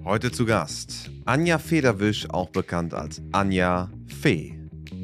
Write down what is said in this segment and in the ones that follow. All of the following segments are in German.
Heute zu Gast Anja Federwisch, auch bekannt als Anja Fee.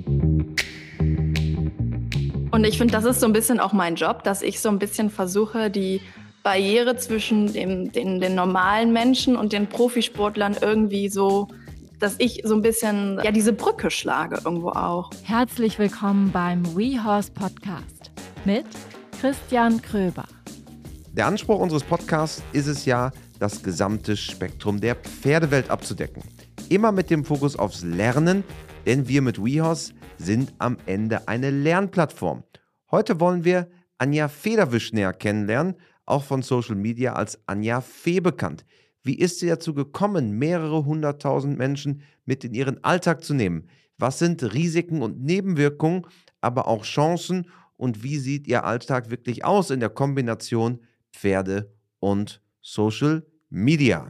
Und ich finde, das ist so ein bisschen auch mein Job, dass ich so ein bisschen versuche, die Barriere zwischen den normalen Menschen und den Profisportlern irgendwie so, dass ich so ein bisschen diese Brücke schlage irgendwo auch. Herzlich willkommen beim WeHorse Podcast mit Christian Kröber. Der Anspruch unseres Podcasts ist es ja, das gesamte Spektrum der Pferdewelt abzudecken. Immer mit dem Fokus aufs Lernen, denn wir mit WeHorse sind am Ende eine Lernplattform. Heute wollen wir Anja Federwisch näher kennenlernen, auch von Social Media als Anja Fee bekannt. Wie ist sie dazu gekommen, mehrere hunderttausend Menschen mit in ihren Alltag zu nehmen? Was sind Risiken und Nebenwirkungen, aber auch Chancen? Und wie sieht ihr Alltag wirklich aus in der Kombination Pferde und Social Media?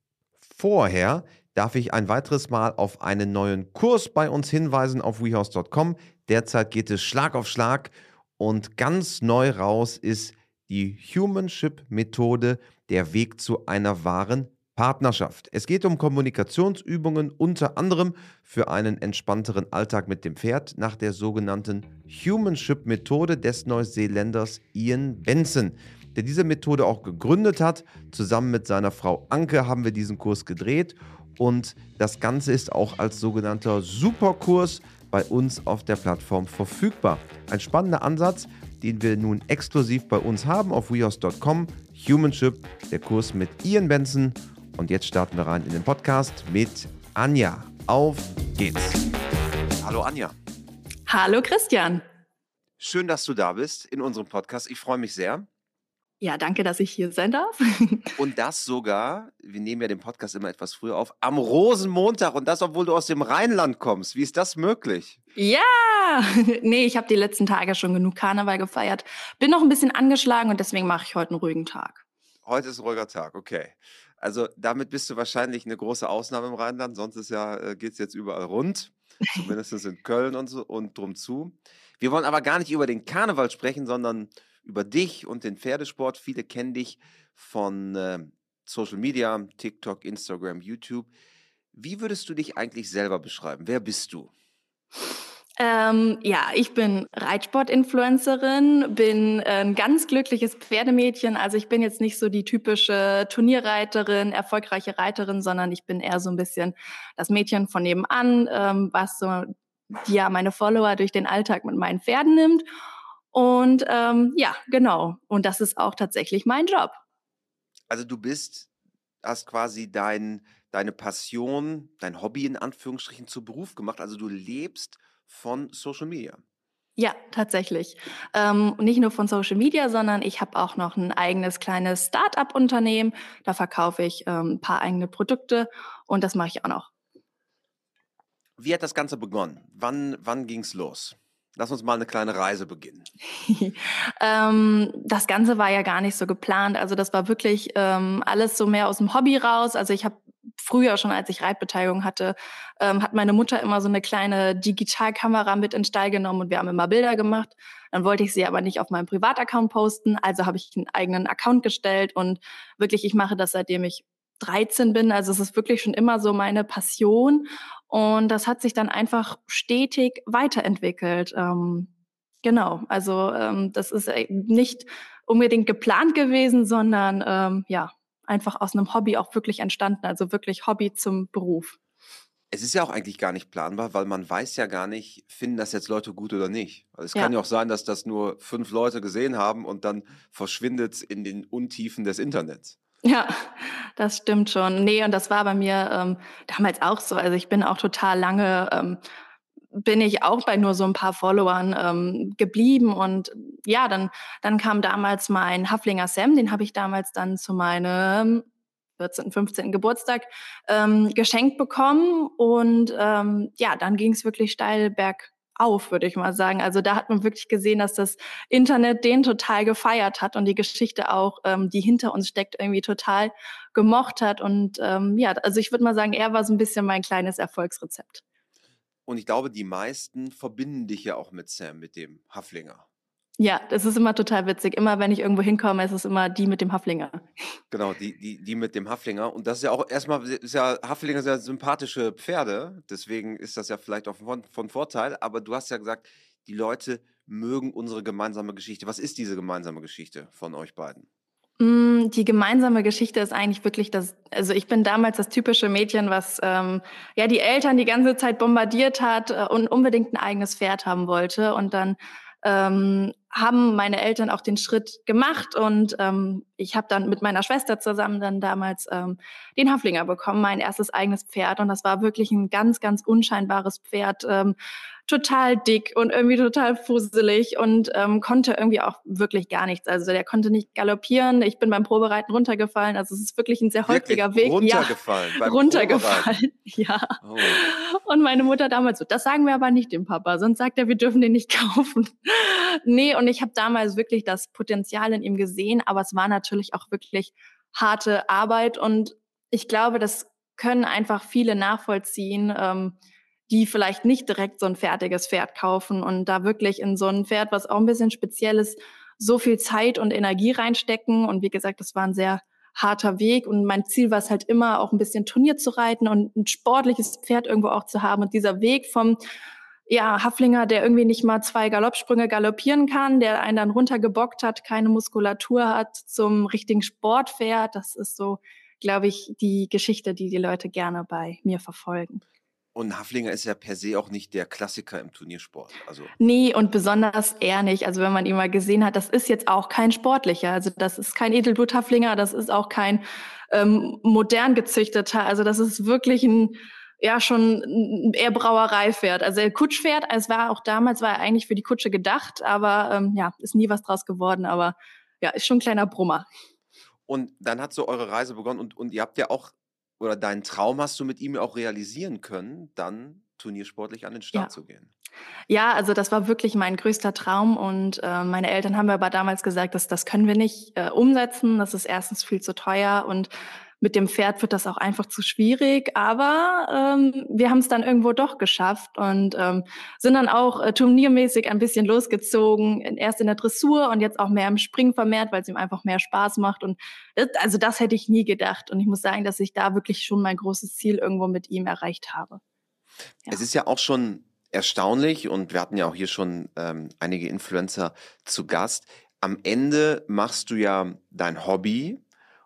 Vorher darf ich ein weiteres Mal auf einen neuen Kurs bei uns hinweisen auf wehorse.com. Derzeit geht es Schlag auf Schlag und ganz neu raus ist die Humanship-Methode, der Weg zu einer wahren Partnerschaft. Es geht um Kommunikationsübungen, unter anderem für einen entspannteren Alltag mit dem Pferd nach der sogenannten Humanship-Methode des Neuseeländers Ian Benson, der diese Methode auch gegründet hat. Zusammen mit seiner Frau Anke haben wir diesen Kurs gedreht und das Ganze ist auch als sogenannter Superkurs bei uns auf der Plattform verfügbar. Ein spannender Ansatz, den wir nun exklusiv bei uns haben auf wehorse.com. Humanship, der Kurs mit Ian Benson. Und jetzt starten wir rein in den Podcast mit Anja. Auf geht's. Hallo Anja. Hallo Christian. Schön, dass du da bist in unserem Podcast. Ich freue mich sehr. Ja, danke, dass ich hier sein darf. Und das sogar, wir nehmen ja den Podcast immer etwas früher auf, am Rosenmontag und das, obwohl du aus dem Rheinland kommst. Wie ist das möglich? Ja, nee, ich habe die letzten Tage schon genug Karneval gefeiert. Bin noch ein bisschen angeschlagen und deswegen mache ich heute einen ruhigen Tag. Heute ist ein ruhiger Tag, okay. Also damit bist du wahrscheinlich eine große Ausnahme im Rheinland, sonst geht es jetzt überall rund, zumindest in Köln und so und drum zu. Wir wollen aber gar nicht über den Karneval sprechen, sondern über dich und den Pferdesport. Viele kennen dich von Social Media, TikTok, Instagram, YouTube. Wie würdest du dich eigentlich selber beschreiben? Wer bist du? Ich bin Reitsport-Influencerin, bin ein ganz glückliches Pferdemädchen. Also ich bin jetzt nicht so die typische Turnierreiterin, erfolgreiche Reiterin, sondern ich bin eher so ein bisschen das Mädchen von nebenan, was so meine Follower durch den Alltag mit meinen Pferden nimmt. Und genau. Und das ist auch tatsächlich mein Job. Also hast quasi deine Passion, dein Hobby in Anführungsstrichen zu Beruf gemacht. Also du lebst von Social Media. Ja, tatsächlich. Nicht nur von Social Media, sondern ich habe auch noch ein eigenes kleines Start-up-Unternehmen. Da verkaufe ich ein paar eigene Produkte und das mache ich auch noch. Wie hat das Ganze begonnen? Wann ging es los? Lass uns mal eine kleine Reise beginnen. Das Ganze war ja gar nicht so geplant. Also das war wirklich alles so mehr aus dem Hobby raus. Also ich habe früher schon, als ich Reitbeteiligung hatte, hat meine Mutter immer so eine kleine Digitalkamera mit in den Stall genommen und wir haben immer Bilder gemacht. Dann wollte ich sie aber nicht auf meinem Privataccount posten. Also habe ich einen eigenen Account gestellt und wirklich, ich mache das, seitdem ich 13 bin. Also es ist wirklich schon immer so meine Passion. Und das hat sich dann einfach stetig weiterentwickelt. Genau, also das ist nicht unbedingt geplant gewesen, sondern einfach aus einem Hobby auch wirklich entstanden. Also wirklich Hobby zum Beruf. Es ist ja auch eigentlich gar nicht planbar, weil man weiß ja gar nicht, finden das jetzt Leute gut oder nicht. Also es kann ja auch sein, dass das nur 5 Leute gesehen haben und dann verschwindet es in den Untiefen des Internets. Ja, das stimmt schon. Nee, und das war bei mir damals auch so. Also ich bin auch total lange, bin ich auch bei nur so ein paar Followern geblieben. Und ja, dann kam damals mein Haflinger Sam, den habe ich damals dann zu meinem 14., 15. Geburtstag geschenkt bekommen. Und dann ging es wirklich steil bergauf, würde ich mal sagen. Also da hat man wirklich gesehen, dass das Internet den total gefeiert hat und die Geschichte auch, die hinter uns steckt, irgendwie total gemocht hat. Und also ich würde mal sagen, er war so ein bisschen mein kleines Erfolgsrezept. Und ich glaube, die meisten verbinden dich ja auch mit Sam, mit dem Haflinger. Ja, das ist immer total witzig. Immer wenn ich irgendwo hinkomme, ist es immer die mit dem Haflinger. Genau, die mit dem Haflinger. Und das ist ja auch erstmal, ist ja Haflinger sehr sympathische Pferde, deswegen ist das ja vielleicht auch von Vorteil. Aber du hast ja gesagt, die Leute mögen unsere gemeinsame Geschichte. Was ist diese gemeinsame Geschichte von euch beiden? Die gemeinsame Geschichte ist eigentlich wirklich also ich bin damals das typische Mädchen, was ja die Eltern die ganze Zeit bombardiert hat und unbedingt ein eigenes Pferd haben wollte. Und dann haben meine Eltern auch den Schritt gemacht und ich habe dann mit meiner Schwester zusammen dann damals den Haflinger bekommen, mein erstes eigenes Pferd. Und das war wirklich ein ganz, ganz unscheinbares Pferd. Total dick und irgendwie total fusselig und konnte irgendwie auch wirklich gar nichts. Also der konnte nicht galoppieren. Ich bin beim Probereiten runtergefallen. Also es ist wirklich ein sehr holpriger Weg. Runtergefallen? Ja, runtergefallen, ja. Oh. Und meine Mutter damals so, das sagen wir aber nicht dem Papa, sonst sagt er, wir dürfen den nicht kaufen. Nee, und ich habe damals wirklich das Potenzial in ihm gesehen, aber es war natürlich auch wirklich harte Arbeit und ich glaube, das können einfach viele nachvollziehen, die vielleicht nicht direkt so ein fertiges Pferd kaufen und da wirklich in so ein Pferd, was auch ein bisschen speziell ist, so viel Zeit und Energie reinstecken. Und wie gesagt, das war ein sehr harter Weg und mein Ziel war es halt immer, auch ein bisschen Turnier zu reiten und ein sportliches Pferd irgendwo auch zu haben. Und dieser Weg vom Haflinger, der irgendwie nicht mal 2 Galoppsprünge galoppieren kann, der einen dann runtergebockt hat, keine Muskulatur hat, zum richtigen Sportpferd, das ist so, glaube ich, die Geschichte, die Leute gerne bei mir verfolgen. Und Haflinger ist ja per se auch nicht der Klassiker im Turniersport. Also Nee, und besonders er nicht. Also wenn man ihn mal gesehen hat, das ist jetzt auch kein sportlicher. Also das ist kein Edelbluthaflinger, das ist auch kein modern gezüchteter. Also das ist wirklich schon ein eher Brauereipferd. Also der Kutschpferd, es war auch damals, war er eigentlich für die Kutsche gedacht, aber ist nie was draus geworden. Aber ja, ist schon ein kleiner Brummer. und dann hat so eure Reise begonnen und ihr habt ja auch, oder deinen Traum hast du mit ihm ja auch realisieren können, dann turniersportlich an den Start Ja. zu gehen. Ja, also das war wirklich mein größter Traum und meine Eltern haben mir aber damals gesagt, das können wir nicht umsetzen. Das ist erstens viel zu teuer und mit dem Pferd wird das auch einfach zu schwierig. Aber wir haben es dann irgendwo doch geschafft und sind dann auch turniermäßig ein bisschen losgezogen. Erst in der Dressur und jetzt auch mehr im Springen vermehrt, weil es ihm einfach mehr Spaß macht. Und also das hätte ich nie gedacht. Und ich muss sagen, dass ich da wirklich schon mein großes Ziel irgendwo mit ihm erreicht habe. Ja. Es ist ja auch schon erstaunlich und wir hatten ja auch hier schon einige Influencer zu Gast. Am Ende machst du ja dein Hobby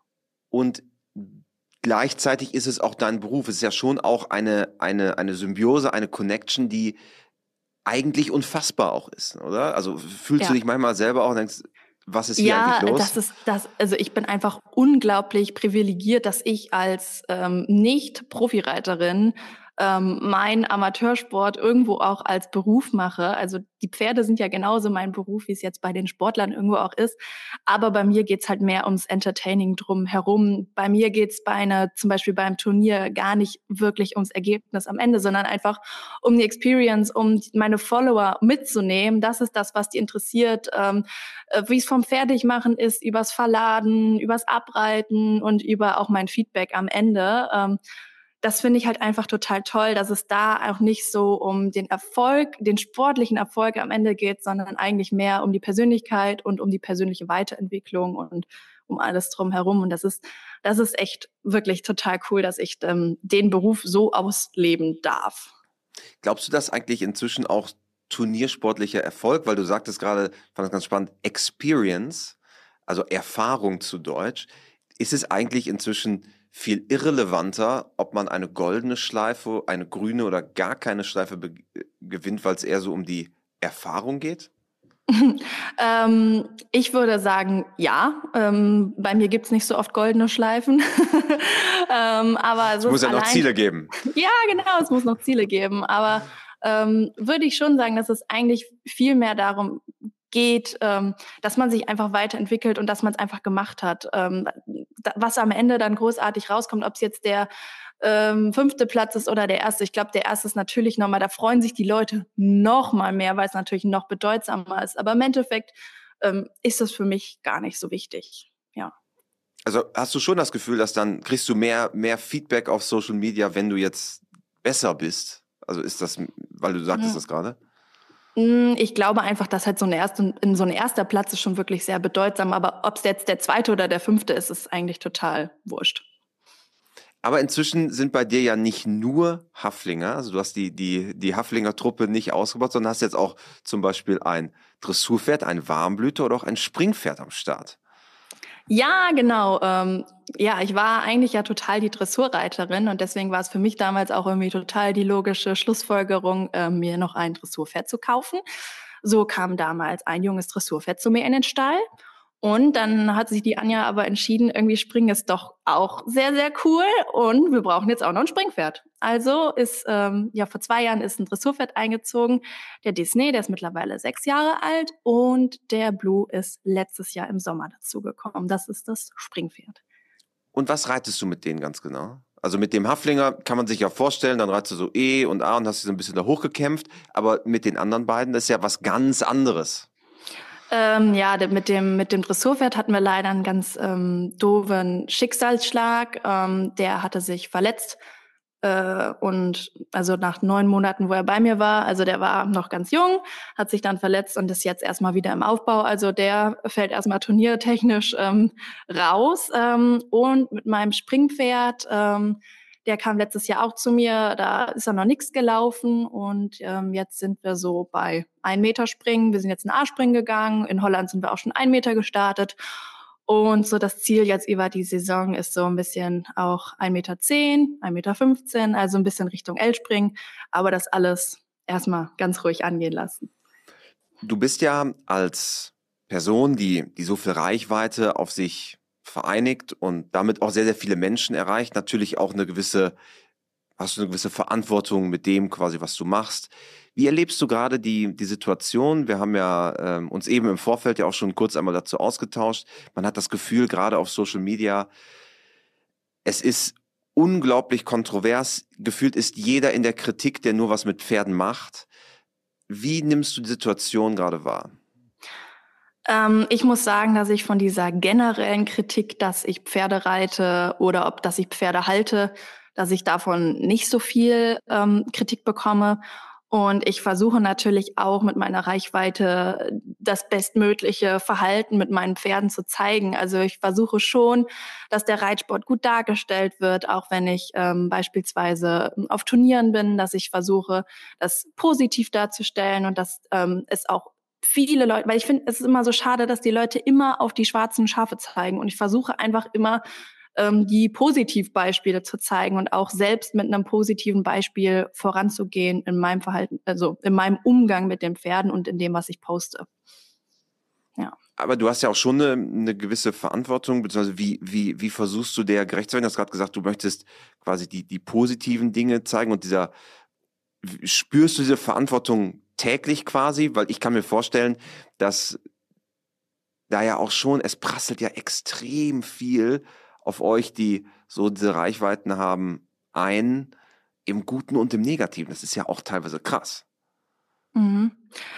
und gleichzeitig ist es auch dein Beruf. Es ist ja schon auch eine Symbiose, eine Connection, die eigentlich unfassbar auch ist, oder? Also fühlst du dich manchmal selber auch und denkst, was ist hier eigentlich los? Also ich bin einfach unglaublich privilegiert, dass ich als Nicht-Profireiterin meinen Amateursport irgendwo auch als Beruf mache. Also die Pferde sind ja genauso mein Beruf, wie es jetzt bei den Sportlern irgendwo auch ist. Aber bei mir geht's halt mehr ums Entertaining drum herum. Bei mir geht's zum Beispiel beim Turnier gar nicht wirklich ums Ergebnis am Ende, sondern einfach um die Experience, um meine Follower mitzunehmen. Das ist das, was die interessiert. Wie es vom Fertigmachen ist, übers Verladen, übers Abreiten und über auch mein Feedback am Ende. Das finde ich halt einfach total toll, dass es da auch nicht so um den Erfolg, den sportlichen Erfolg am Ende geht, sondern eigentlich mehr um die Persönlichkeit und um die persönliche Weiterentwicklung und um alles drumherum. Und das ist echt wirklich total cool, dass ich den Beruf so ausleben darf. Glaubst du, dass eigentlich inzwischen auch turniersportlicher Erfolg, weil du sagtest gerade, fand das ganz spannend, Experience, also Erfahrung zu Deutsch, ist es eigentlich inzwischen viel irrelevanter, ob man eine goldene Schleife, eine grüne oder gar keine Schleife gewinnt, weil es eher so um die Erfahrung geht? Ich würde sagen, ja. Bei mir gibt's nicht so oft goldene Schleifen. Aber es muss ja noch Ziele geben. Ja, genau, es muss noch Ziele geben. Aber würde ich schon sagen, dass es eigentlich viel mehr darum geht, dass man sich einfach weiterentwickelt und dass man es einfach gemacht hat. Was am Ende dann großartig rauskommt, ob es jetzt der 5. Platz ist oder der 1. Ich glaube, der 1. ist natürlich nochmal, da freuen sich die Leute noch mal mehr, weil es natürlich noch bedeutsamer ist. Aber im Endeffekt ist das für mich gar nicht so wichtig. Ja. Also hast du schon das Gefühl, dass dann kriegst du mehr Feedback auf Social Media, wenn du jetzt besser bist? Also ist das, weil du sagtest das gerade? Ich glaube einfach, dass halt so ein erster Platz ist schon wirklich sehr bedeutsam. Aber ob es jetzt der zweite oder der fünfte ist, ist eigentlich total wurscht. Aber inzwischen sind bei dir ja nicht nur Haflinger, also du hast die Haflinger-Truppe nicht ausgebaut, sondern hast jetzt auch zum Beispiel ein Dressurpferd, ein Warmblüter oder auch ein Springpferd am Start. Ja, genau. Ja, ich war eigentlich ja total die Dressurreiterin und deswegen war es für mich damals auch irgendwie total die logische Schlussfolgerung, mir noch ein Dressurpferd zu kaufen. So kam damals ein junges Dressurpferd zu mir in den Stall. Und dann hat sich die Anja aber entschieden, irgendwie Springen ist doch auch sehr, sehr cool und wir brauchen jetzt auch noch ein Springpferd. Also ist, ja, vor 2 Jahren ist ein Dressurpferd eingezogen. Der Disney, der ist mittlerweile 6 Jahre alt und der Blue ist letztes Jahr im Sommer dazugekommen. Das ist das Springpferd. Und was reitest du mit denen ganz genau? Also mit dem Haflinger kann man sich ja vorstellen, dann reitest du so E und A und hast dich so ein bisschen da hochgekämpft, aber mit den anderen beiden, das ist ja was ganz anderes. Ja, mit dem Dressurpferd hatten wir leider einen ganz doofen Schicksalsschlag. Der hatte sich verletzt und also nach 9 Monaten, wo er bei mir war, also der war noch ganz jung, hat sich dann verletzt und ist jetzt erstmal wieder im Aufbau. Also der fällt erstmal turniertechnisch raus. Und mit meinem Springpferd, der kam letztes Jahr auch zu mir, da ist noch nichts gelaufen und jetzt sind wir so bei 1 Meter Springen. Wir sind jetzt in A-Springen gegangen, in Holland sind wir auch schon 1 Meter gestartet und so das Ziel jetzt über die Saison ist so ein bisschen auch 1,10 Meter, 1,15 Meter, also ein bisschen Richtung L-Springen, aber das alles erstmal ganz ruhig angehen lassen. Du bist ja als Person, die so viel Reichweite auf sich vereinigt und damit auch sehr, sehr viele Menschen erreicht, natürlich auch hast du eine gewisse Verantwortung mit dem quasi, was du machst. Wie erlebst du gerade die Situation? Wir haben ja uns eben im Vorfeld ja auch schon kurz einmal dazu ausgetauscht. Man hat das Gefühl, gerade auf Social Media, es ist unglaublich kontrovers. Gefühlt ist jeder in der Kritik, der nur was mit Pferden macht. Wie nimmst du die Situation gerade wahr? Ich muss sagen, dass ich von dieser generellen Kritik, dass ich Pferde reite oder dass ich Pferde halte, dass ich davon nicht so viel Kritik bekomme. Und ich versuche natürlich auch mit meiner Reichweite das bestmögliche Verhalten mit meinen Pferden zu zeigen. Also ich versuche schon, dass der Reitsport gut dargestellt wird, auch wenn ich beispielsweise auf Turnieren bin, dass ich versuche, das positiv darzustellen und dass es auch viele Leute, weil ich finde, es ist immer so schade, dass die Leute immer auf die schwarzen Schafe zeigen. Und ich versuche einfach immer, die Positivbeispiele zu zeigen und auch selbst mit einem positiven Beispiel voranzugehen in meinem Verhalten, also in meinem Umgang mit den Pferden und in dem, was ich poste. Ja. Aber du hast ja auch schon eine gewisse Verantwortung, beziehungsweise wie versuchst du der gerecht zu werden? Du hast gerade gesagt, du möchtest quasi die positiven Dinge zeigen und spürst du diese Verantwortung täglich quasi? Weil ich kann mir vorstellen, dass da ja auch schon, es prasselt ja extrem viel auf euch, die so diese Reichweiten haben, im Guten und im Negativen. Das ist ja auch teilweise krass. Mhm.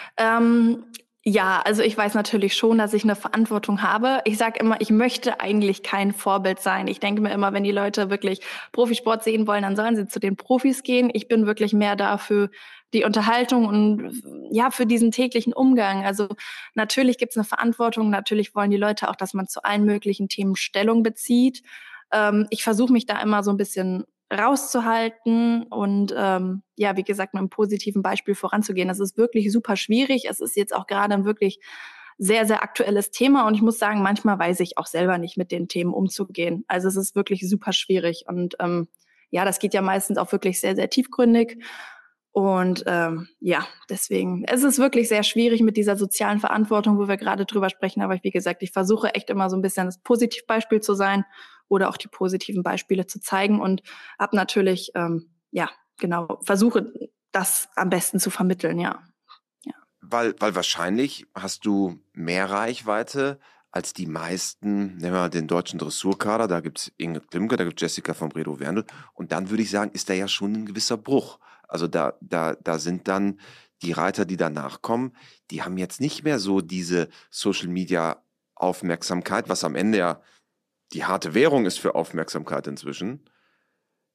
Ja, also ich weiß natürlich schon, dass ich eine Verantwortung habe. Ich sage immer, ich möchte eigentlich kein Vorbild sein. Ich denke mir immer, wenn die Leute wirklich Profisport sehen wollen, dann sollen sie zu den Profis gehen. Ich bin wirklich mehr da für die Unterhaltung und ja, für diesen täglichen Umgang. Also natürlich gibt es eine Verantwortung. Natürlich wollen die Leute auch, dass man zu allen möglichen Themen Stellung bezieht. Ich versuche mich da immer so ein bisschen rauszuhalten und ja, wie gesagt, mit einem positiven Beispiel voranzugehen. Das ist wirklich super schwierig. Es ist jetzt auch gerade ein wirklich sehr, sehr aktuelles Thema und ich muss sagen, manchmal weiß ich auch selber nicht, mit den Themen umzugehen. Also es ist wirklich super schwierig und ja, das geht ja meistens auch wirklich sehr, sehr tiefgründig. Und ja, deswegen, es ist wirklich sehr schwierig mit dieser sozialen Verantwortung, wo wir gerade drüber sprechen. Aber wie gesagt, ich versuche echt immer so ein bisschen das Positivbeispiel zu sein oder auch die positiven Beispiele zu zeigen und habe natürlich, ja, genau, versuche das am besten zu vermitteln, ja. Ja. Weil wahrscheinlich hast du mehr Reichweite als die meisten, nehmen wir mal den deutschen Dressurkader, da gibt es Inge Klimke, da gibt es Jessica von Bredow-Werndl und dann würde ich sagen, ist da ja schon ein gewisser Bruch. Also da sind dann die Reiter, die danach kommen, die haben jetzt nicht mehr so diese Social-Media-Aufmerksamkeit, was am Ende ja die harte Währung ist für Aufmerksamkeit inzwischen.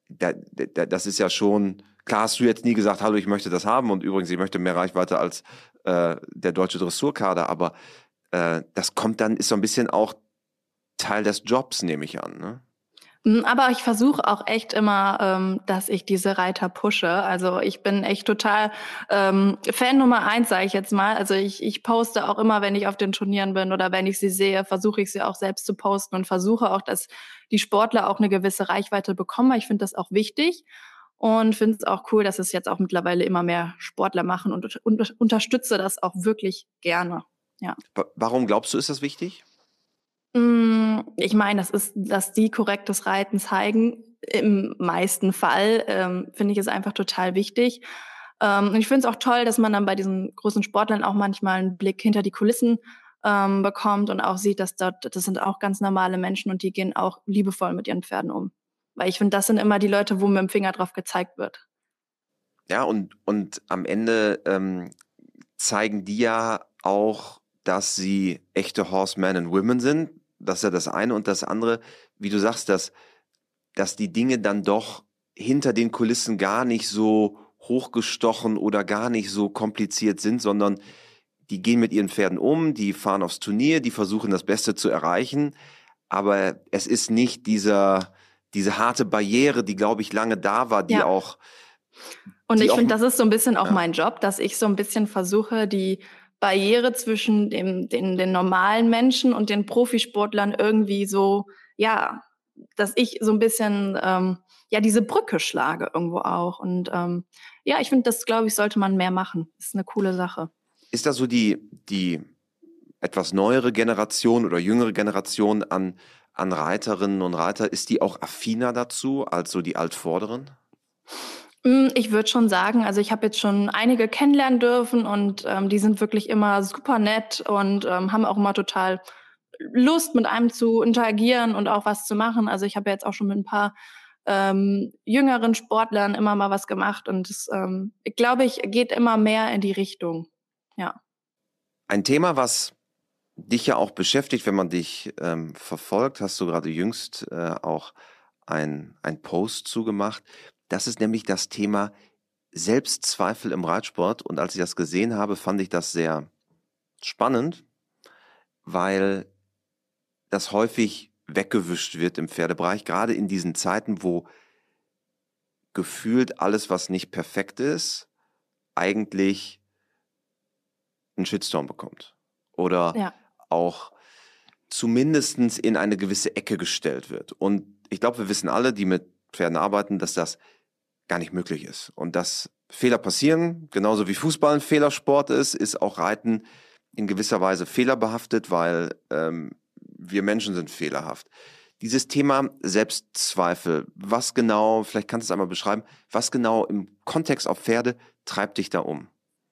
das ist ja schon, klar hast du jetzt nie gesagt, hallo, ich möchte das haben und übrigens, ich möchte mehr Reichweite als der deutsche Dressurkader, aber das kommt dann, ist so ein bisschen auch Teil des Jobs, nehme ich an, ne? Aber ich versuche auch echt immer, dass ich diese Reiter pushe. Also ich bin echt total Fan Nummer 1, sage ich jetzt mal. Also ich poste auch immer, wenn ich auf den Turnieren bin oder wenn ich sie sehe, versuche ich sie auch selbst zu posten und versuche auch, dass die Sportler auch eine gewisse Reichweite bekommen. Ich finde das auch wichtig und finde es auch cool, dass es jetzt auch mittlerweile immer mehr Sportler machen und unterstütze das auch wirklich gerne. Ja. Warum glaubst du, ist das wichtig? Ich meine, dass die korrektes Reiten zeigen. Im meisten Fall finde ich es einfach total wichtig. Und ich finde es auch toll, dass man dann bei diesen großen Sportlern auch manchmal einen Blick hinter die Kulissen bekommt und auch sieht, das sind auch ganz normale Menschen und die gehen auch liebevoll mit ihren Pferden um. Weil ich finde, das sind immer die Leute, wo mit dem Finger drauf gezeigt wird. Ja, und am Ende zeigen die ja auch, dass sie echte Horsemen and Women sind. Das ist ja das eine. Und das andere, wie du sagst, dass die Dinge dann doch hinter den Kulissen gar nicht so hochgestochen oder gar nicht so kompliziert sind, sondern die gehen mit ihren Pferden um, die fahren aufs Turnier, die versuchen das Beste zu erreichen. Aber es ist nicht diese harte Barriere, die, glaube ich, lange da war, die Ja. auch... Und ich finde, das ist so ein bisschen auch Ja. mein Job, dass ich so ein bisschen versuche, die Barriere zwischen den normalen Menschen und den Profisportlern irgendwie so, ja, dass ich so ein bisschen, ja, diese Brücke schlage irgendwo auch. Und ja, ich finde, das, glaube ich, sollte man mehr machen. Das ist eine coole Sache. Ist da so die etwas neuere Generation oder jüngere Generation an Reiterinnen und Reiter, ist die auch affiner dazu als so die Altvorderen? Ich würde schon sagen, also ich habe jetzt schon einige kennenlernen dürfen und die sind wirklich immer super nett und haben auch immer total Lust, mit einem zu interagieren und auch was zu machen. Also ich habe jetzt auch schon mit ein paar jüngeren Sportlern immer mal was gemacht und es, ich glaube, geht immer mehr in die Richtung. Ja. Ein Thema, was dich ja auch beschäftigt, wenn man dich verfolgt, hast du gerade jüngst auch ein Post zugemacht. Das ist nämlich das Thema Selbstzweifel im Reitsport. Und als ich das gesehen habe, fand ich das sehr spannend, weil das häufig weggewischt wird im Pferdebereich, gerade in diesen Zeiten, wo gefühlt alles, was nicht perfekt ist, eigentlich einen Shitstorm bekommt. Oder Ja. auch zumindest in eine gewisse Ecke gestellt wird. Und ich glaube, wir wissen alle, die mit Pferden arbeiten, dass das gar nicht möglich ist. Und dass Fehler passieren, genauso wie Fußball ein Fehlersport ist auch Reiten in gewisser Weise fehlerbehaftet, weil wir Menschen sind fehlerhaft. Dieses Thema Selbstzweifel, was genau, vielleicht kannst du es einmal beschreiben, was genau im Kontext auf Pferde treibt dich da um?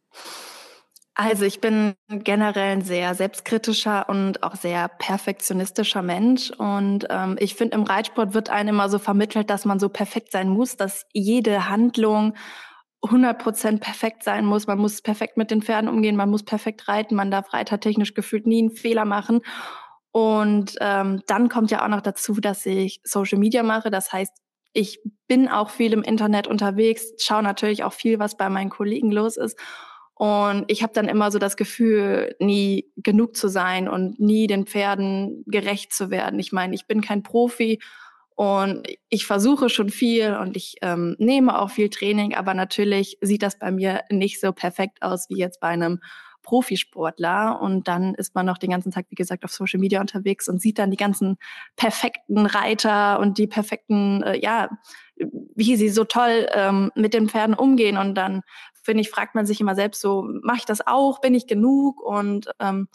Also ich bin generell ein sehr selbstkritischer und auch sehr perfektionistischer Mensch. Und ich finde, im Reitsport wird einem immer so vermittelt, dass man so perfekt sein muss, dass jede Handlung 100% perfekt sein muss. Man muss perfekt mit den Pferden umgehen, man muss perfekt reiten, man darf reitertechnisch gefühlt nie einen Fehler machen. Und dann kommt ja auch noch dazu, dass ich Social Media mache. Das heißt, ich bin auch viel im Internet unterwegs, schaue natürlich auch viel, was bei meinen Kollegen los ist. Und ich habe dann immer so das Gefühl, nie genug zu sein und nie den Pferden gerecht zu werden. Ich meine, ich bin kein Profi und ich versuche schon viel und ich nehme auch viel Training, aber natürlich sieht das bei mir nicht so perfekt aus wie jetzt bei einem Profisportler. Und dann ist man noch den ganzen Tag, wie gesagt, auf Social Media unterwegs und sieht dann die ganzen perfekten Reiter und die perfekten, ja, wie sie so toll mit den Pferden umgehen. Und dann, finde ich, fragt man sich immer selbst so, mache ich das auch? Bin ich genug? Und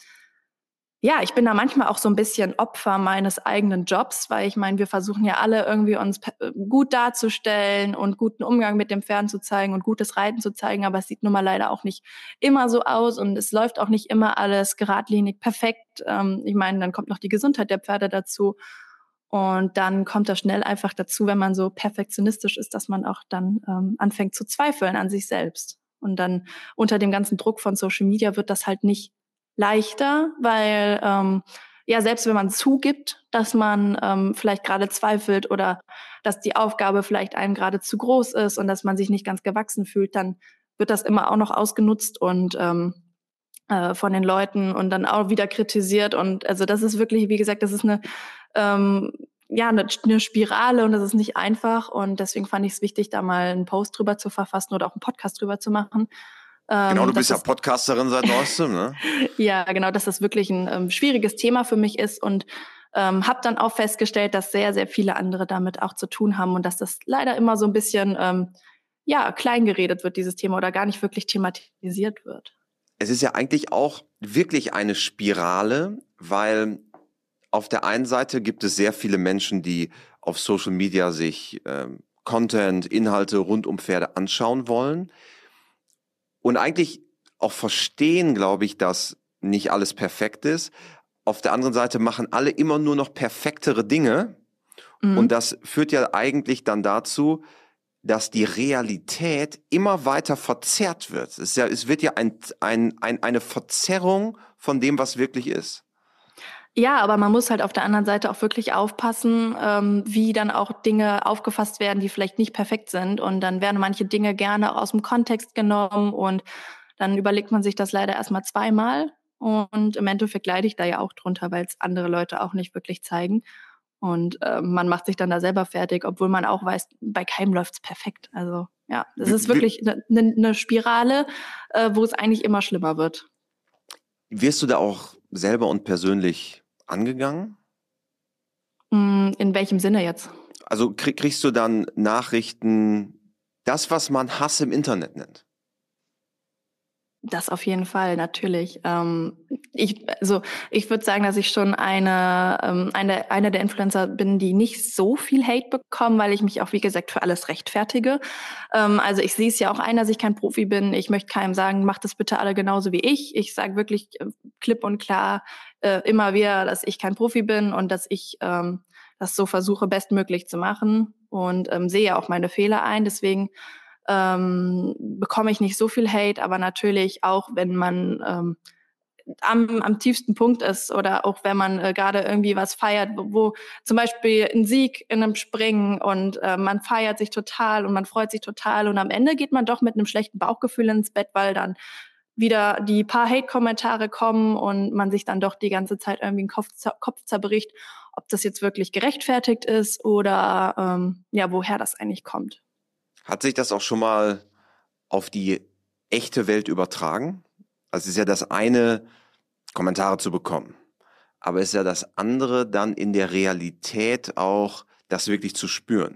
ja, ich bin da manchmal auch so ein bisschen Opfer meines eigenen Jobs, weil ich meine, wir versuchen ja alle irgendwie uns gut darzustellen und guten Umgang mit den Pferden zu zeigen und gutes Reiten zu zeigen, aber es sieht nun mal leider auch nicht immer so aus und es läuft auch nicht immer alles geradlinig perfekt. Ich meine, dann kommt noch die Gesundheit der Pferde dazu und dann kommt das schnell einfach dazu, wenn man so perfektionistisch ist, dass man auch dann anfängt zu zweifeln an sich selbst. Und dann unter dem ganzen Druck von Social Media wird das halt nicht leichter, weil ja, selbst wenn man zugibt, dass man vielleicht gerade zweifelt oder dass die Aufgabe vielleicht einem gerade zu groß ist und dass man sich nicht ganz gewachsen fühlt, dann wird das immer auch noch ausgenutzt und von den Leuten und dann auch wieder kritisiert. Und also das ist wirklich, wie gesagt, das ist eine Spirale und das ist nicht einfach. Und deswegen fand ich es wichtig, da mal einen Post drüber zu verfassen oder auch einen Podcast drüber zu machen. Genau, du bist ja Podcasterin seit neuestem, ne? Ja, genau, dass das wirklich ein schwieriges Thema für mich ist und habe dann auch festgestellt, dass sehr, sehr viele andere damit auch zu tun haben und dass das leider immer so ein bisschen klein geredet wird, dieses Thema, oder gar nicht wirklich thematisiert wird. Es ist ja eigentlich auch wirklich eine Spirale, weil auf der einen Seite gibt es sehr viele Menschen, die auf Social Media sich Content, Inhalte rund um Pferde anschauen wollen und eigentlich auch verstehen, glaube ich, dass nicht alles perfekt ist. Auf der anderen Seite machen alle immer nur noch perfektere Dinge und das führt ja eigentlich dann dazu, dass die Realität immer weiter verzerrt wird. Es wird ja eine Verzerrung von dem, was wirklich ist. Ja, aber man muss halt auf der anderen Seite auch wirklich aufpassen, wie dann auch Dinge aufgefasst werden, die vielleicht nicht perfekt sind. Und dann werden manche Dinge gerne aus dem Kontext genommen und dann überlegt man sich das leider erstmal zweimal. Und im Endeffekt leide ich da ja auch drunter, weil es andere Leute auch nicht wirklich zeigen. Und man macht sich dann da selber fertig, obwohl man auch weiß, bei keinem läuft's perfekt. Also ja, es ist wirklich eine Spirale, wo es eigentlich immer schlimmer wird. Wirst du da auch selber und persönlich angegangen? In welchem Sinne jetzt? Also kriegst du dann Nachrichten, das, was man Hass im Internet nennt? Das auf jeden Fall, natürlich. Ich würde sagen, dass ich schon eine der Influencer bin, die nicht so viel Hate bekommen, weil ich mich auch, wie gesagt, für alles rechtfertige. Also ich sehe es ja auch ein, dass ich kein Profi bin. Ich möchte keinem sagen, macht das bitte alle genauso wie ich. Ich sage wirklich klipp und klar immer wieder, dass ich kein Profi bin und dass ich das so versuche, bestmöglich zu machen und sehe ja auch meine Fehler ein. Deswegen bekomme ich nicht so viel Hate, aber natürlich auch, wenn man am tiefsten Punkt ist oder auch wenn man gerade irgendwie was feiert, wo zum Beispiel ein Sieg in einem Springen und man feiert sich total und man freut sich total und am Ende geht man doch mit einem schlechten Bauchgefühl ins Bett, weil dann wieder die paar Hate-Kommentare kommen und man sich dann doch die ganze Zeit irgendwie den Kopf zerbricht, ob das jetzt wirklich gerechtfertigt ist oder woher das eigentlich kommt. Hat sich das auch schon mal auf die echte Welt übertragen? Also es ist ja das eine, Kommentare zu bekommen. Aber es ist ja das andere, dann in der Realität auch das wirklich zu spüren.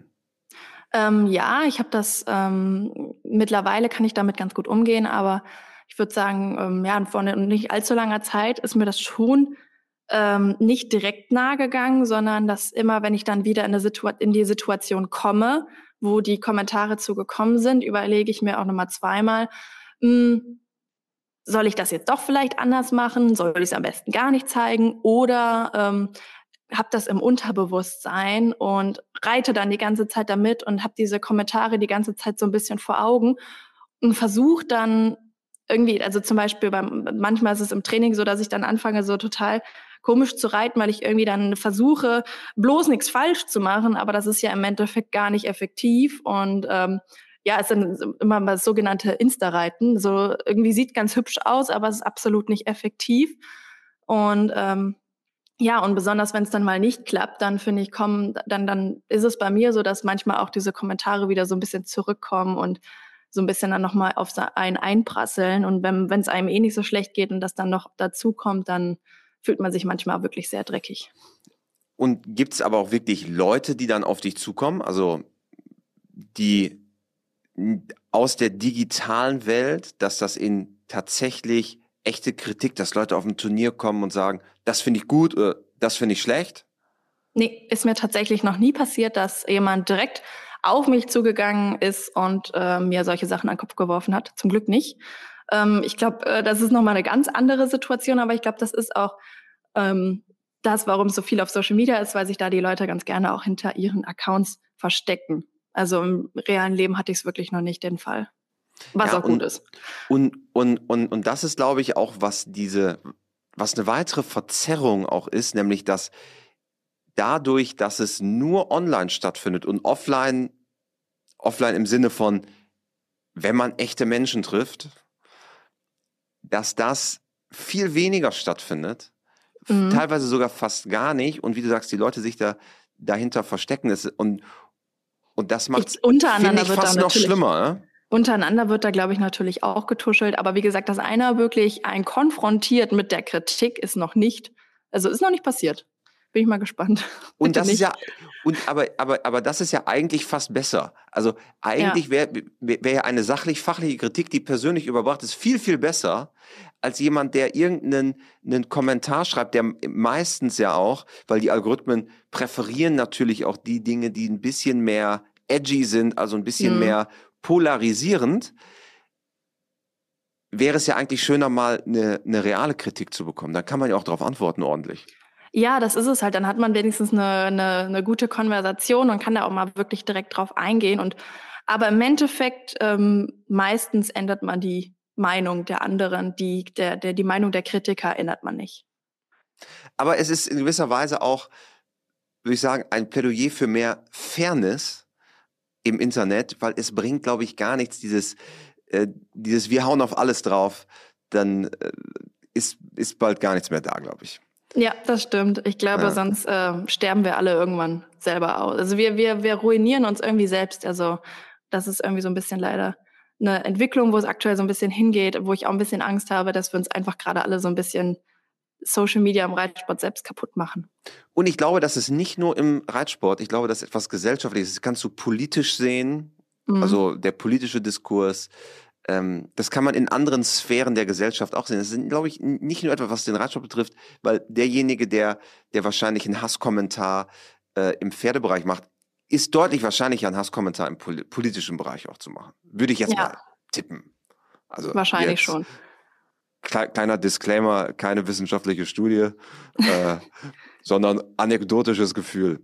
Ja, ich habe das, mittlerweile kann ich damit ganz gut umgehen, aber ich würde sagen, vor nicht allzu langer Zeit ist mir das schon nicht direkt nahe gegangen, sondern dass immer, wenn ich dann wieder in die Situation komme, wo die Kommentare zugekommen sind, überlege ich mir auch nochmal zweimal, soll ich das jetzt doch vielleicht anders machen? Soll ich es am besten gar nicht zeigen? Oder habe das im Unterbewusstsein und reite dann die ganze Zeit damit und habe diese Kommentare die ganze Zeit so ein bisschen vor Augen und versuche dann irgendwie, also zum Beispiel manchmal ist es im Training so, dass ich dann anfange, so total komisch zu reiten, weil ich irgendwie dann versuche, bloß nichts falsch zu machen, aber das ist ja im Endeffekt gar nicht effektiv und es sind immer mal das sogenannte Insta-Reiten. So irgendwie sieht ganz hübsch aus, aber es ist absolut nicht effektiv. Und und besonders wenn es dann mal nicht klappt, dann finde ich, dann ist es bei mir so, dass manchmal auch diese Kommentare wieder so ein bisschen zurückkommen und so ein bisschen dann nochmal auf einen einprasseln. Und wenn es einem eh nicht so schlecht geht und das dann noch dazu kommt, dann fühlt man sich manchmal wirklich sehr dreckig. Und gibt es aber auch wirklich Leute, die dann auf dich zukommen? Also die aus der digitalen Welt, dass das in tatsächlich echte Kritik, dass Leute auf ein Turnier kommen und sagen, das finde ich gut oder das finde ich schlecht? Nee, ist mir tatsächlich noch nie passiert, dass jemand direkt auf mich zugegangen ist und mir solche Sachen an den Kopf geworfen hat. Zum Glück nicht. Ich glaube, das ist nochmal eine ganz andere Situation, aber ich glaube, das ist auch das, warum es so viel auf Social Media ist, weil sich da die Leute ganz gerne auch hinter ihren Accounts verstecken. Also im realen Leben hatte ich es wirklich noch nicht den Fall. Was auch gut ist. Und das ist, glaube ich, auch, was diese was eine weitere Verzerrung auch ist, nämlich dass dadurch, dass es nur online stattfindet und offline im Sinne von, wenn man echte Menschen trifft, dass das viel weniger stattfindet, teilweise sogar fast gar nicht, und wie du sagst, die Leute sich dahinter verstecken und das macht es, finde ich, fast noch schlimmer. Ne? Untereinander wird da, glaube ich, natürlich auch getuschelt, aber wie gesagt, dass einer wirklich einen konfrontiert mit der Kritik, ist noch nicht passiert. Bin ich mal gespannt. Und das ist ja, aber das ist ja eigentlich fast besser. Also eigentlich wäre ja eine sachlich-fachliche Kritik, die persönlich überbracht ist, viel, viel besser als jemand, der irgendeinen Kommentar schreibt, der meistens ja auch, weil die Algorithmen präferieren natürlich auch die Dinge, die ein bisschen mehr edgy sind, also ein bisschen mehr polarisierend, wäre es ja eigentlich schöner, mal eine reale Kritik zu bekommen. Da kann man ja auch darauf antworten ordentlich. Ja, das ist es halt. Dann hat man wenigstens eine gute Konversation und kann da auch mal wirklich direkt drauf eingehen. Aber im Endeffekt meistens ändert man die Meinung der anderen, die Meinung der Kritiker ändert man nicht. Aber es ist in gewisser Weise auch, würde ich sagen, ein Plädoyer für mehr Fairness im Internet, weil es bringt, glaube ich, gar nichts, dieses wir hauen auf alles drauf, dann ist bald gar nichts mehr da, glaube ich. Ja, das stimmt. Ich glaube, sonst sterben wir alle irgendwann selber aus. Also wir ruinieren uns irgendwie selbst. Also das ist irgendwie so ein bisschen leider eine Entwicklung, wo es aktuell so ein bisschen hingeht, wo ich auch ein bisschen Angst habe, dass wir uns einfach gerade alle so ein bisschen Social Media im Reitsport selbst kaputt machen. Und ich glaube, das ist nicht nur im Reitsport. Ich glaube, das ist etwas Gesellschaftliches. Das kannst du politisch sehen, also der politische Diskurs. Das kann man in anderen Sphären der Gesellschaft auch sehen. Das ist, glaube ich, nicht nur etwas, was den Reitsport betrifft, weil derjenige, der wahrscheinlich einen Hasskommentar im Pferdebereich macht, ist deutlich wahrscheinlicher, einen Hasskommentar im politischen Bereich auch zu machen. Würde ich jetzt mal tippen. Also wahrscheinlich schon. Kleiner Disclaimer, keine wissenschaftliche Studie, sondern anekdotisches Gefühl.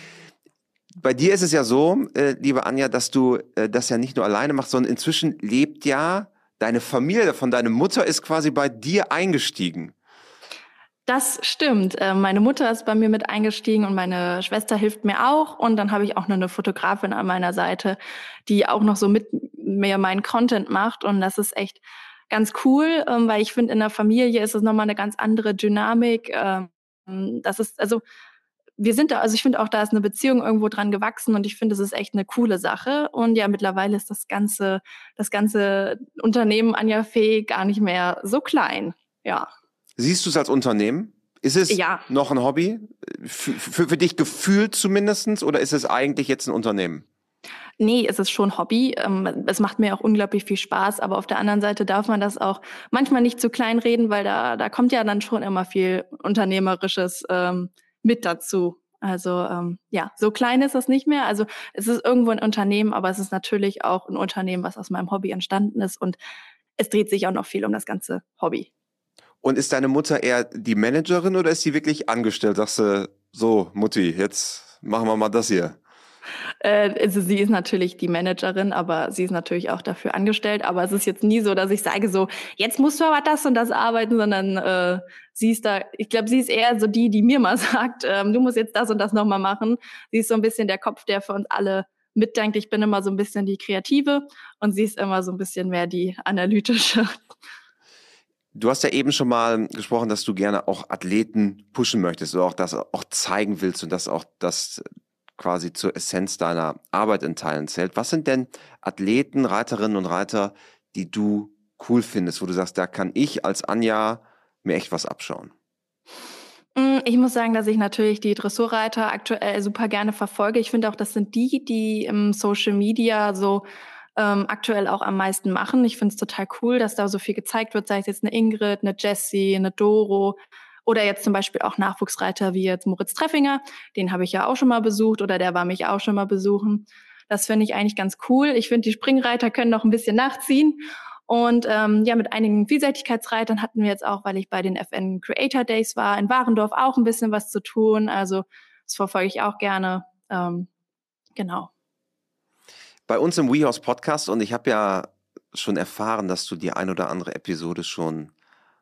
Bei dir ist es ja so, liebe Anja, dass du das ja nicht nur alleine machst, sondern inzwischen lebt ja deine Familie, von deiner Mutter ist quasi bei dir eingestiegen. Das stimmt. Meine Mutter ist bei mir mit eingestiegen und meine Schwester hilft mir auch. Und dann habe ich auch noch eine Fotografin an meiner Seite, die auch noch so mit mir meinen Content macht. Und das ist echt ganz cool, weil ich finde, in der Familie ist es nochmal eine ganz andere Dynamik. Das ist, also wir sind da, also ich finde auch, da ist eine Beziehung irgendwo dran gewachsen und ich finde, es ist echt eine coole Sache. Und ja, mittlerweile ist das ganze Unternehmen Anja Fee gar nicht mehr so klein. Ja. Siehst du es als Unternehmen? Ist es noch ein Hobby? Für dich gefühlt zumindest? Oder ist es eigentlich jetzt ein Unternehmen? Nee, es ist schon Hobby. Es macht mir auch unglaublich viel Spaß. Aber auf der anderen Seite darf man das auch manchmal nicht zu klein reden, weil da kommt ja dann schon immer viel Unternehmerisches mit dazu. Also so klein ist das nicht mehr. Also es ist irgendwo ein Unternehmen, aber es ist natürlich auch ein Unternehmen, was aus meinem Hobby entstanden ist. Und es dreht sich auch noch viel um das ganze Hobby. Und ist deine Mutter eher die Managerin oder ist sie wirklich angestellt? Sagst du, so Mutti, jetzt machen wir mal das hier? Also sie ist natürlich die Managerin, aber sie ist natürlich auch dafür angestellt. Aber es ist jetzt nie so, dass ich sage so, jetzt musst du aber das und das arbeiten, sondern sie ist da, ich glaube, sie ist eher so die mir mal sagt, du musst jetzt das und das nochmal machen. Sie ist so ein bisschen der Kopf, der für uns alle mitdenkt. Ich bin immer so ein bisschen die Kreative und sie ist immer so ein bisschen mehr die analytische. Du hast ja eben schon mal gesprochen, dass du gerne auch Athleten pushen möchtest oder auch das auch zeigen willst und dass auch das quasi zur Essenz deiner Arbeit in Teilen zählt. Was sind denn Athleten, Reiterinnen und Reiter, die du cool findest, wo du sagst, da kann ich als Anja mir echt was abschauen? Ich muss sagen, dass ich natürlich die Dressurreiter aktuell super gerne verfolge. Ich finde auch, das sind die im Social Media so aktuell auch am meisten machen. Ich finde es total cool, dass da so viel gezeigt wird, sei es jetzt eine Ingrid, eine Jessie, eine Doro oder jetzt zum Beispiel auch Nachwuchsreiter wie jetzt Moritz Treffinger. Den habe ich ja auch schon mal besucht oder der war mich auch schon mal besuchen. Das finde ich eigentlich ganz cool. Ich finde, die Springreiter können noch ein bisschen nachziehen. Und mit einigen Vielseitigkeitsreitern hatten wir jetzt auch, weil ich bei den FN Creator Days war, in Warendorf auch ein bisschen was zu tun. Also das verfolge ich auch gerne. Genau. Bei uns im WeHorse Podcast, und ich habe ja schon erfahren, dass du die ein oder andere Episode schon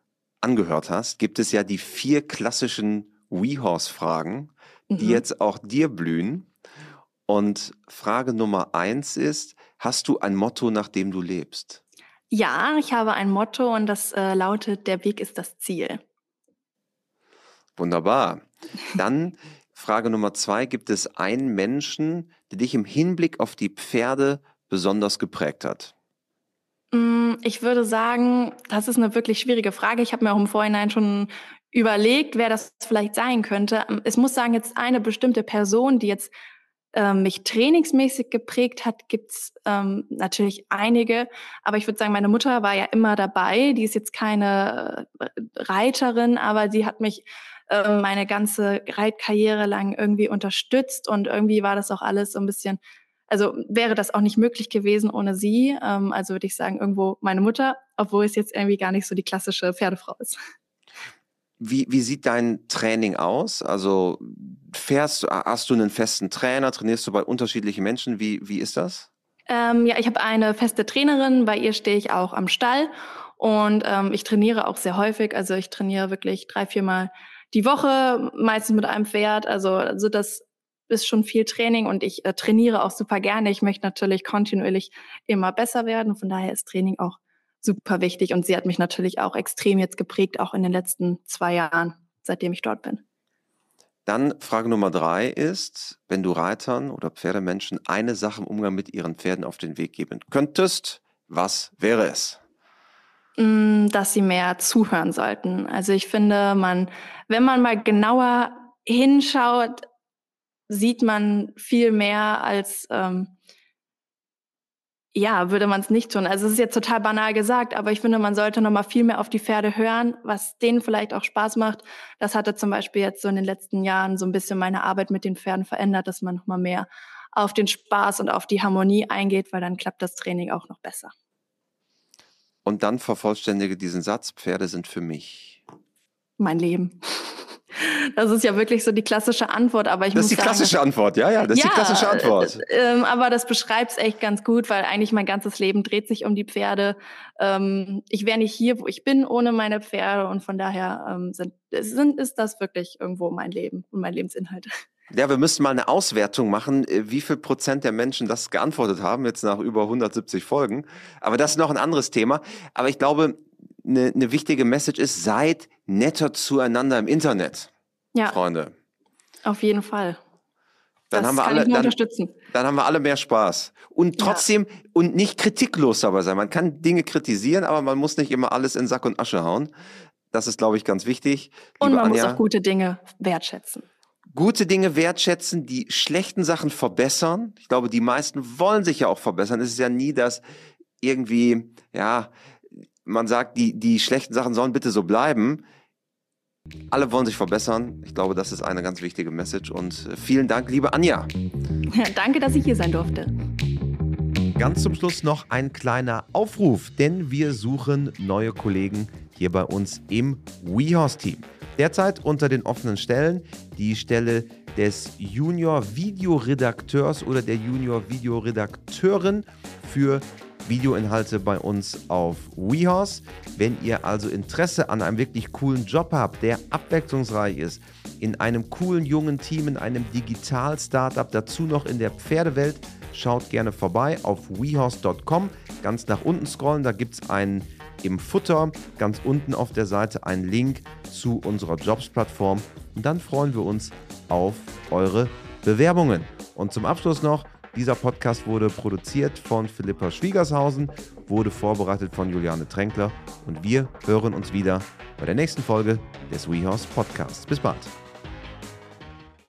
angehört hast, gibt es ja die 4 klassischen WeHorse-Fragen, die jetzt auch dir blühen. Und Frage Nummer 1 ist, hast du ein Motto, nach dem du lebst? Ja, ich habe ein Motto und das lautet, der Weg ist das Ziel. Wunderbar. Dann Frage Nummer 2, gibt es einen Menschen, der dich im Hinblick auf die Pferde besonders geprägt hat? Ich würde sagen, das ist eine wirklich schwierige Frage. Ich habe mir auch im Vorhinein schon überlegt, wer das vielleicht sein könnte. Es muss sagen, jetzt eine bestimmte Person, die jetzt mich trainingsmäßig geprägt hat, gibt's natürlich einige. Aber ich würde sagen, meine Mutter war ja immer dabei. Die ist jetzt keine Reiterin, aber sie hat mich meine ganze Reitkarriere lang irgendwie unterstützt. Und irgendwie war das auch alles so ein bisschen, also wäre das auch nicht möglich gewesen ohne sie. Also würde ich sagen, irgendwo meine Mutter, obwohl es jetzt irgendwie gar nicht so die klassische Pferdefrau ist. Wie sieht dein Training aus? Also hast du einen festen Trainer? Trainierst du bei unterschiedlichen Menschen? Wie ist das? Ja, ich habe eine feste Trainerin, bei ihr stehe ich auch am Stall und ich trainiere auch sehr häufig. Also ich trainiere wirklich 3-4 Mal die Woche, meistens mit einem Pferd. Also das ist schon viel Training und ich trainiere auch super gerne. Ich möchte natürlich kontinuierlich immer besser werden. Von daher ist Training auch super wichtig und sie hat mich natürlich auch extrem jetzt geprägt, auch in den letzten 2 Jahren, seitdem ich dort bin. Dann Frage Nummer 3 ist, wenn du Reitern oder Pferdemenschen eine Sache im Umgang mit ihren Pferden auf den Weg geben könntest, was wäre es? Dass sie mehr zuhören sollten. Also ich finde, wenn man mal genauer hinschaut, sieht man viel mehr als würde man es nicht tun. Also es ist jetzt total banal gesagt, aber ich finde, man sollte noch mal viel mehr auf die Pferde hören, was denen vielleicht auch Spaß macht. Das hatte zum Beispiel jetzt so in den letzten Jahren so ein bisschen meine Arbeit mit den Pferden verändert, dass man noch mal mehr auf den Spaß und auf die Harmonie eingeht, weil dann klappt das Training auch noch besser. Und dann vervollständige diesen Satz, Pferde sind für mich. Mein Leben. Das ist ja wirklich so die klassische Antwort, aber das ist die klassische Antwort, ja, das ist die klassische Antwort. Aber das beschreibt es echt ganz gut, weil eigentlich mein ganzes Leben dreht sich um die Pferde. Ich wäre nicht hier, wo ich bin, ohne meine Pferde und von daher ist das wirklich irgendwo mein Leben und mein Lebensinhalt. Ja, wir müssen mal eine Auswertung machen, wie viel Prozent der Menschen das geantwortet haben, jetzt nach über 170 Folgen. Aber das ist noch ein anderes Thema. Aber ich glaube, eine wichtige Message ist, seid netter zueinander im Internet, Freunde. Auf jeden Fall. Dann haben wir alle mehr Spaß. Und trotzdem, und nicht kritiklos dabei sein. Man kann Dinge kritisieren, aber man muss nicht immer alles in Sack und Asche hauen. Das ist, glaube ich, ganz wichtig. Und man muss auch gute Dinge wertschätzen. Gute Dinge wertschätzen, die schlechten Sachen verbessern. Ich glaube, die meisten wollen sich ja auch verbessern. Es ist ja nie, dass irgendwie, man sagt, die schlechten Sachen sollen bitte so bleiben. Alle wollen sich verbessern. Ich glaube, das ist eine ganz wichtige Message. Und vielen Dank, liebe Anja. Ja, danke, dass ich hier sein durfte. Ganz zum Schluss noch ein kleiner Aufruf, denn wir suchen neue Kollegen hier bei uns im WeHorse-Team. Derzeit unter den offenen Stellen die Stelle des Junior-Videoredakteurs oder der Junior-Videoredakteurin für Videoinhalte bei uns auf WeHorse. Wenn ihr also Interesse an einem wirklich coolen Job habt, der abwechslungsreich ist, in einem coolen jungen Team, in einem Digital-Startup, dazu noch in der Pferdewelt, schaut gerne vorbei auf wehorse.com. Ganz nach unten scrollen, da gibt es im Footer ganz unten auf der Seite einen Link zu unserer Jobs-Plattform und dann freuen wir uns auf eure Bewerbungen. Und zum Abschluss noch, dieser Podcast wurde produziert von Philippa Schwiegershausen, wurde vorbereitet von Juliane Tränkler und wir hören uns wieder bei der nächsten Folge des WeHorse Podcasts. Bis bald.